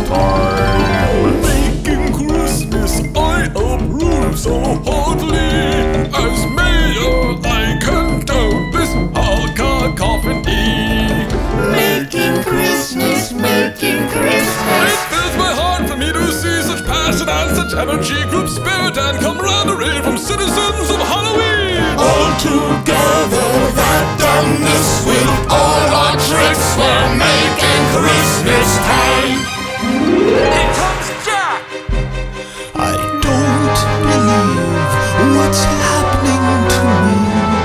time. Making Christmas I approve so heartily. As mayor I condone this hard cacophony. Making Christmas, making Christmas. It fills my heart for me to see such passion and such energy, group spirit and camaraderie from citizens of Halloween. All together that done this with all our tricks. We're making Christmas time. Here comes Jack! I don't believe what's happening to me.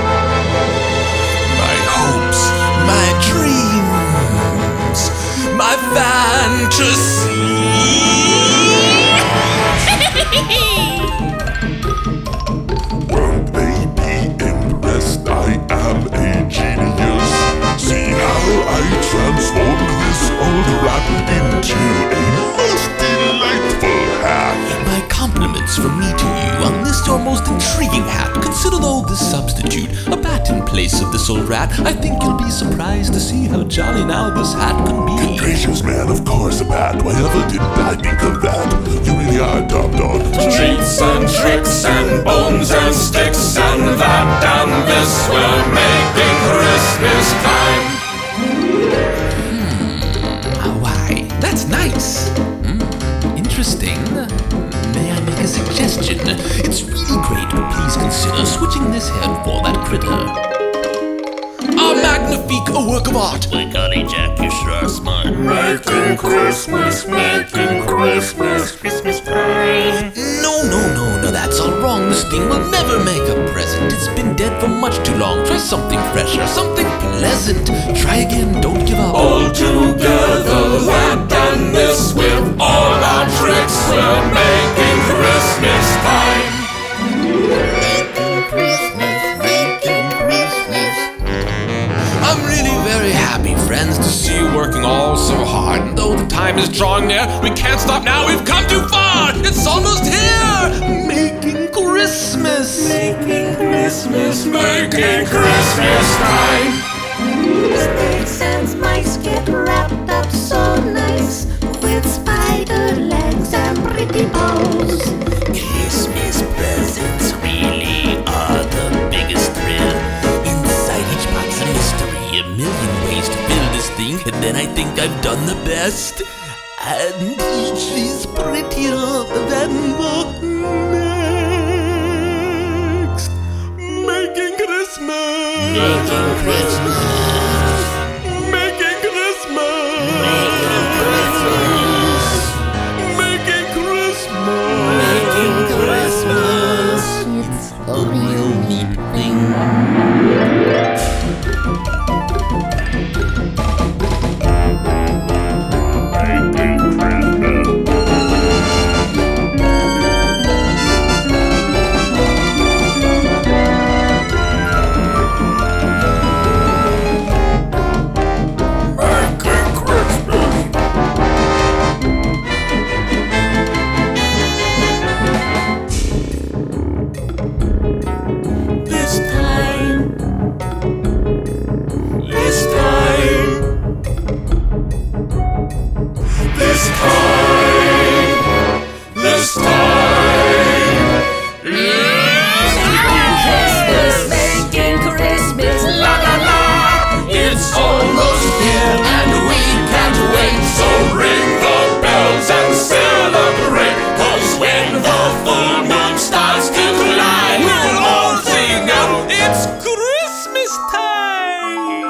My hopes, my dreams, my fantasy. Won't they be impressed? I am a genius. See how I transformed this old rat into a most delightful hat. My compliments from me to you on this your most intriguing hat. Consider though this substitute a bat in place of this old rat. I think you'll be surprised to see how jolly now this hat can be. Gracious man, of course a bat. Why ever did I think of that? You really are a top dog. Treats and tricks and bones and sticks and that and this. We're making Christmas time. Why, that's nice. Interesting. May I make a suggestion? It's really great, but please consider switching this head for that critter. Ah, magnifique, a work of art. My golly, Jack, you sure are smart. Making Christmas, making Christmas. Christmas time. No, that's all wrong. This thing will never make a present. It's been dead for much too long. Try something fresher, something pleasant. Try again, don't give up. All together that done this with all our tricks. We're making Christmas time. Making Christmas, making Christmas. I'm really very happy, friends, to see you working all so hard. And though the time is drawing near, we can't stop now, we've come too far. It's almost here. Making Christmas. Making Christmas, Making Christmas time. Snakes and mice get wrapped up so nice with spider legs and pretty bows. Christmas presents really are the biggest thrill. Inside each box a mystery, a million ways to fill this thing, and then I think I've done the best. And each is prettier than the next. Making Christmas. Making Christmas. Making Christmas. Making Christmas. Making Christmas. Making Christmas. It's a real neat thing. This time. This time. This time. This time. Making Christmas, making Christmas, la la la. It's almost here and we can't wait. So ring the bells and celebrate. 'Cause when the full moon starts to collide, we'll all sing out, it's Christmas time.